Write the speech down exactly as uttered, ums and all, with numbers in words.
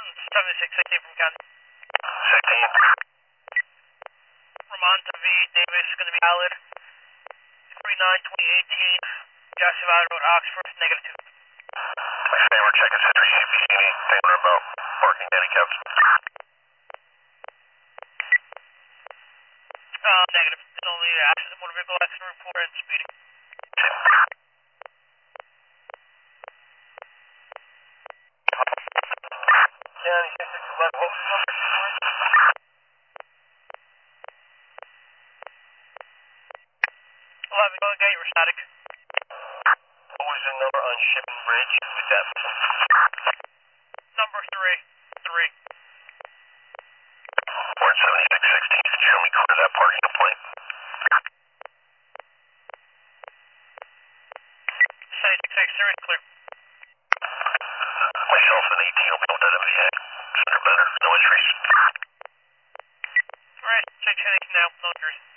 seventy-six sixteen from County. sixteen. Vermont to V. Davis is going to be valid. forty-nine twenty eighteen. Joshua Valley Road, Oxford, negative two. Okay, we're checking Citrus C P C D. Taylor about parking handicaps. Uh, negative. It's only accident, motor vehicle accident report and speeding. County six six eleven, what was the number? eleven, go again, you were static. What was the number on Shipping Bridge with that? Number three. Three. Port seventy-six sixteen, could you show me clear that parking complaint? seventy-six six, serious clear. Myself and eighteen will be on that M V A. Sooner better, no entries. Alright, check ten now, no injuries.